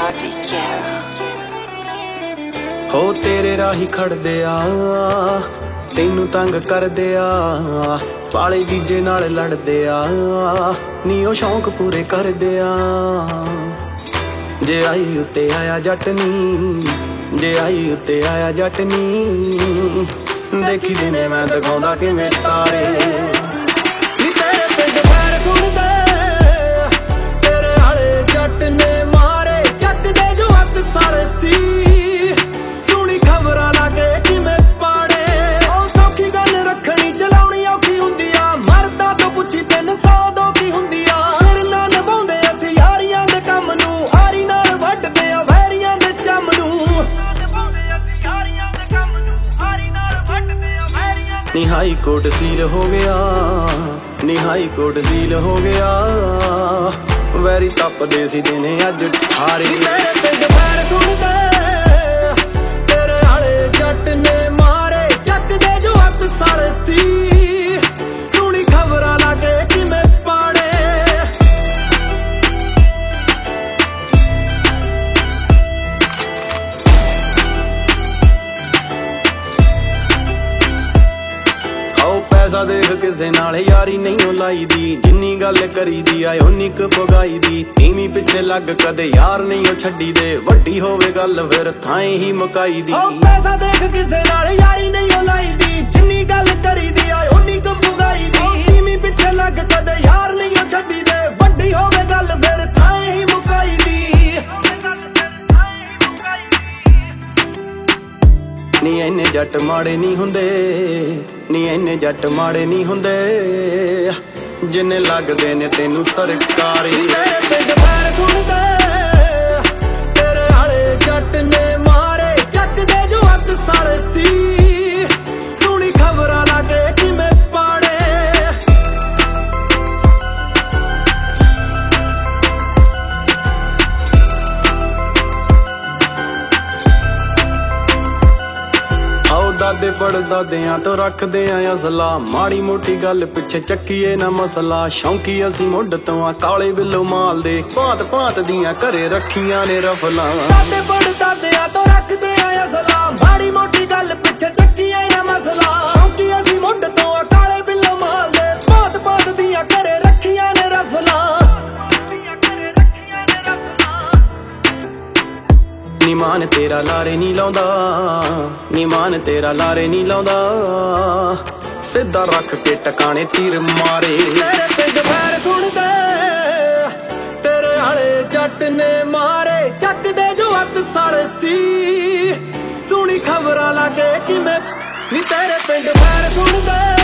ਹੋ ਤੇਰੇ ਰਾਹੀ ਖੜਦੇ ਆ, ਤੈਨੂੰ ਤੰਗ ਕਰਦੇ ਆ, ਸਾਲੇ ਜੀਜੇ ਨਾਲ ਲੜਦੇ ਆ, ਨੀ ਉਹ ਸ਼ੌਂਕ ਪੂਰੇ ਕਰਦੇ ਆ। ਜੇ ਆਈ ਉੱਤੇ ਆਇਆ ਜੱਟ ਨੀ, ਜੇ ਆਈ ਉੱਤੇ ਆਇਆ ਜੱਟ ਨੀ, ਦੇਖੀ ਦਿਨੇ ਮੈਂ ਦਿਖਾਉਂਦਾ ਕਿਵੇਂ ਤਾਰੇ। ਨੀ ਤੇਰੇ ਪਿੰਡ ਪੈਰ ਸੁਣਦੇ, ਤੇਰੇ ਆਲੇ ਜੱਟ ਨੇ ਮਾਰੇ, ਚੱਕਦੇ ਜੋ ਹੱਥ ਸਾਲੇ ਸੀ, ਸੁਣੀ ਖਬਰਾਂ ਲਾਗੇ ਕਿਵੇਂ ਪਾੜੇ। ਉਹ ਸੌਖੀ ਗੱਲ ਰੱਖਣੀ ਚਲਾਉਣੀ ਔਖੀ ਹੁੰਦੀ ਆ, ਮਰਦਾ ਤੋਂ ਪੁੱਛੀ 300 ਦੋ ਕੀ ਹੁੰਦੀ ਆ। ਫਿਰ ਨਾ ਨਿਭਾਉਂਦੇ ਅਸੀਂ ਯਾਰੀਆਂ ਦੇ ਕੰਮ ਨੂੰ, ਆਰੀ ਨਾਲ ਵੱਢਦੇ ਆ ਵੈਰੀਆਂ ਦੇ ਚੰਮ ਨੂੰ। ਨੀ ਹਾਈ ਕੋਰਟ ਸੀਲ ਹੋ ਗਿਆ, ਨੀ ਹਾਈ ਕੋਰਟ ਸੀਲ ਹੋ ਗਿਆ, ਵੈਰੀ ਤੱਪਦੇ ਸੀ ਦਿਨੇ ਅੱਜ ਠਾਰੇ। ਤੇਰੇ ਪਿੰਡ ਪੈਰ ਸੁਣਦੇ, ਤੇਰੇ ਆਲੇ ਜੱਟ ਨੇ ਮਾਰੇ, ਚੱਕਦੇ ਜੋ ਹੱਥ ਸਾਲੇ ਸੀ, ਸੁਣੀ ਖਬਰਾਂ ਲਾਗੇ ਕਿਵੇਂ ਪਾੜੇ। ਪੈਸਾ ਦੇਖ ਕਿਸੇ ਨਾਲ ਯਾਰੀ ਨਹੀਂ ਲਾਈ ਦੀ, ਜਿੰਨੀ ਗੱਲ ਕਰੀ ਦੀ ਆ ਓਨੀ ਕੁ ਪਗਾਈ ਦੀ। ਤੀਵੀਂ ਪਿੱਛੇ ਲੱਗ ਕਦੇ ਯਾਰ ਨਹੀਂ ਉਹ ਛੱਡੀ ਦੇ, ਵੱਡੀ ਹੋਵੇ ਗੱਲ ਫਿਰ ਥਾਂ ਹੀ ਮੁਕਾਈ ਦੀ। ਪੈਸਾ ਦੇਖ ਕਿਸੇ ਨਾਲ ਯਾਰੀ ਨਹੀਂ ਲਾਈ ਦੀ, ਜਿੰਨੀ ਗੱਲ ਕਰੀ ਦੀ ਆ ਓਨੀ ਕੁ ਪਗਾਈ ਦੀ। ਤੀਵੀਂ ਪਿੱਛੇ ਲੱਗ ਕਦੇ ਯਾਰ ਨਹੀਂ ਉਹ ਛੱਡੀ ਦੇ, ਵੱਡੀ ਹੋਵੇ ਗੱਲ ਫਿਰ ਥਾਂ ਹੀ ਮੁਕਾਈ ਦੀ। ਨੀ ਇੰਨੇ ਜੱਟ ਮਾੜੇ ਨਹੀਂ ਹੁੰਦੇ, ਨੀ ਇੰਨੇ ਜੱਟ ਮਾੜੇ ਨਹੀਂ ਹੁੰਦੇ, ਜਿੰਨੇ ਲੱਗਦੇ ਨੇ ਤੈਨੂੰ ਸਰਕਾਰੀ। ਤੇਰੇ ਪਿੰਡ ਪੈਰ ਸੁਣਦੇ, ਤੇਰੇ ਆਲੇ ਜੱਟ ਨੇ ਮਾਰੇ, ਚੱਕਦੇ ਜੋ ਹੱਥ ਸਾਲੇ ਸੀ, ਸੁਣੀ ਖਬਰਾਂ ਲਾਗੇ ਕਿਵੇਂ ਪਾੜੇ। ਦਾਦੇ ਪੜਦਾਦਿਆਂ ਤੋਂ ਰੱਖਦੇ ਆ ਅਸਲਾ, ਮਾੜੀ ਮੋਟੀ ਗੱਲ ਪਿੱਛੇ ਚੱਕੀਏ ਨਾ ਮਸਲਾ। ਸ਼ੌਂਕੀ ਅਸੀਂ ਮੁੱਢ ਤੋਂ ਆ, ਕਾਲੇ ਬਿੱਲੋ ਮਾਲ ਦੇ, ਭਾਂਤ ਭਾਂਤ ਦੀਆਂ ਘਰੇ ਰੱਖੀਆਂ ਨੇ ਰਫਲਾਂ। ਦਾਦੇ ਪੜਦਾਦਿਆਂ ਤੋਂ ਰੱਖਦੇ ਆ ਅਸਲਾ, ਮਾੜੀ ਮੋਟੀ ਗੱਲ ਪਿੱਛੇ ਚੱਕੀਏ ਨਾ ਮਸਲਾ। ਸ਼ੌਂਕੀ ਅਸੀਂ ਮੁੱਢ ਤੋਂ ਆ, ਕਾਲੇ ਬਿੱਲੋ ਮਾਲ ਦੇ, ਭਾਂਤ ਭਾਂਤ ਦੀਆਂ ਘਰੇ ਰੱਖੀਆਂ ਨੇ ਰਫਲਾਂ। ਨੀ ਮਾਨ ਤੇਰਾ ਲਾਰੇ ਨਹੀਂ ਲਾਉਂਦਾ, ਨੀ ਮਾਨ ਤੇਰਾ ਲਾਰੇ ਨਹੀਂ ਲਾਉਂਦਾ, ਸਿੱਧਾ ਰੱਖ ਕੇ ਟਿਕਾਣੇ ਤੀਰ ਮਾਰੇ। ਤੇਰੇ ਪਿੰਡ ਪੈਰ ਸੁਣਦੇ, ਤੇਰੇ ਆਲੇ ਜੱਟ ਨੇ ਮਾਰੇ, ਚੱਕਦੇ ਜੋ ਹੱਥ ਸਾਲੇ ਸੀ, ਸੁਣੀ ਖਬਰਾਂ ਲਾਗੇ ਕਿਵੇਂ। ਨੀ ਤੇਰੇ ਪਿੰਡ ਪੈਰ ਸੁਣਦੇ,